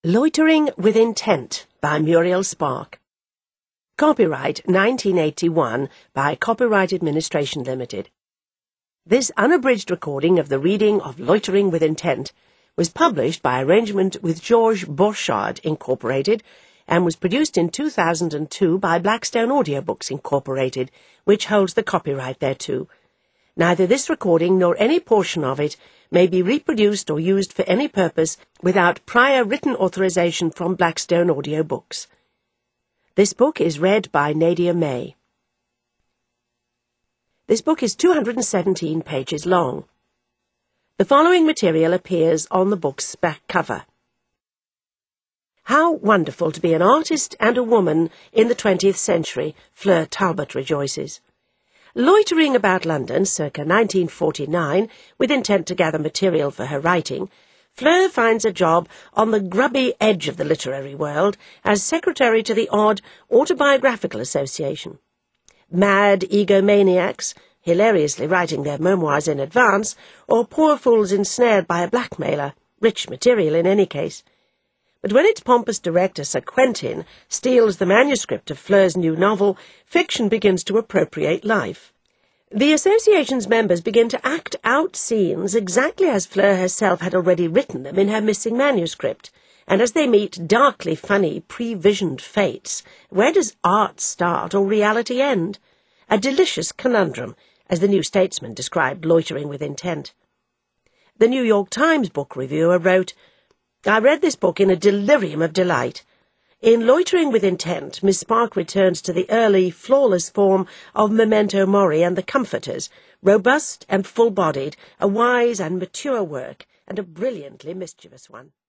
Loitering with Intent by Muriel Spark. Copyright 1981 by Copyright Administration Limited. This unabridged recording of the reading of Loitering with Intent was published by arrangement with Georges Borchardt, Incorporated, and was produced in 2002 by Blackstone Audiobooks, Incorporated, which holds the copyright thereto. Neither this recording nor any portion of it may be reproduced or used for any purpose without prior written authorization from Blackstone Audiobooks. This book is read by Nadia May. This book is 217 pages long. The following material appears on the book's back cover. How wonderful to be an artist and a woman in the 20th century, Fleur Talbot rejoices. Loitering about London circa 1949, with intent to gather material for her writing, Fleur finds a job on the grubby edge of the literary world as secretary to the odd Autobiographical Association. Mad egomaniacs, hilariously writing their memoirs in advance, or poor fools ensnared by a blackmailer, rich material in any case. But when its pompous director, Sir Quentin, steals the manuscript of Fleur's new novel, fiction begins to appropriate life. The association's members begin to act out scenes exactly as Fleur herself had already written them in her missing manuscript, and as they meet darkly funny, pre-visioned fates, where does art start or reality end? A delicious conundrum, as the New Statesman described Loitering with Intent. The New York Times book reviewer wrote, "I read this book in a delirium of delight. In Loitering with Intent, Miss Spark returns to the early, flawless form of Memento Mori and the Comforters, robust and full-bodied, a wise and mature work, and a brilliantly mischievous one."